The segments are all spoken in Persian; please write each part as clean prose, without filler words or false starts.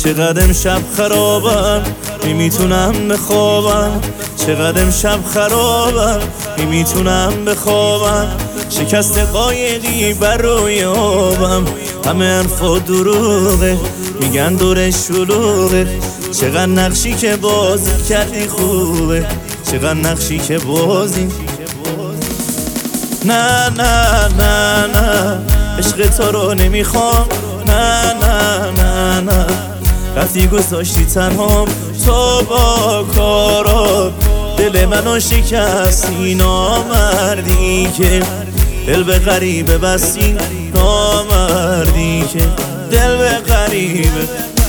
چقدر امشب خرابم نمیتونم بخوابم، چقدر امشب خرابم نمیتونم بخوابم. شکست قایقی بر روی آبم، همه حرفا دروغه میگن دورش شلوغه. چقدر نقشی که بازی کردی خوبه، چقدر نقشی که بازی. نه نه نه نه عشق تو رو نمیخوام، نه نه نه نه رفتی گذاشتی تنهام. تو با کارات دل منو شکستی، نامردی که دل به غریبه بستی، نامردی که دل به غریبه.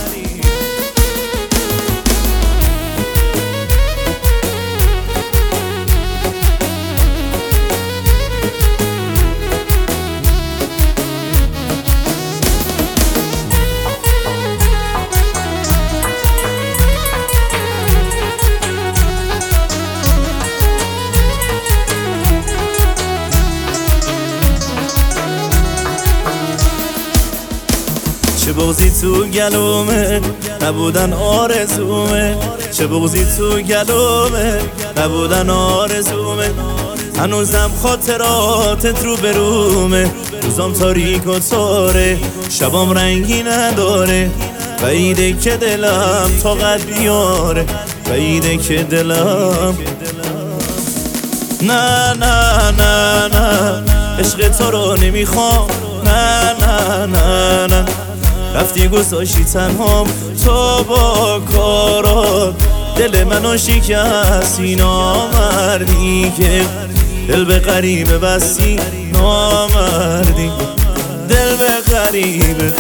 چه بغضی تو گلومه نبودن آرزومه، چه بغضی تو گلومه نبودن آرزومه. هنوزم خاطراتت رو برومه، روزام تاریک و تاره شبام رنگی نداره. بعیده که دلم طاقت بیاره، بعیده که دلم. نه نه نه نه عشق تو رو نمیخوام، نه نه نه نه رفتی گذاشتی تنهام. تو با کارات دل منو شکستی، نامردی که دل به غریبه بستی، نامردی دل به غریبه.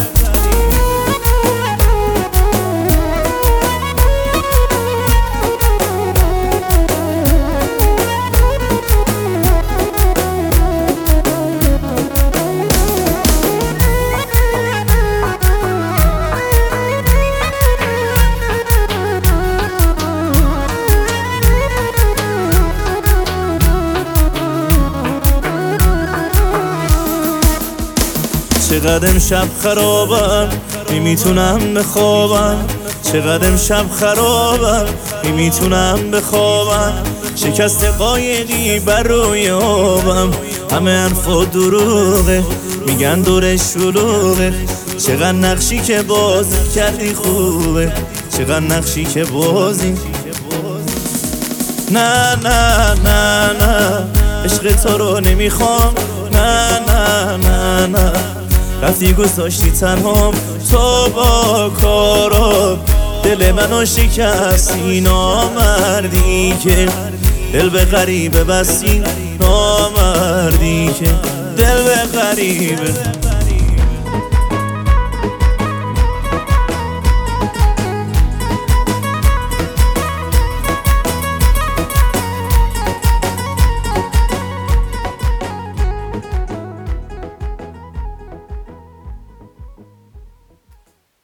چقدر امشب خرابم نمیتونم بخوابم، چقدر امشب خرابم نمیتونم بخوابم. شکست قایقی بر روی آبم، همه حرفا دروغه میگن دورش شلوغه. چقدر نقشی که بازی کردی خوبه، چقدر نقشی که بازی. نه نه نه نه عشق تو رو نمیخوام، نه نه نه نه رفتی گذاشتی تنهام. تو با کارات دل منو شکستی، نامردی که دل به غریبه بستی، نامردی که دل به غریبه.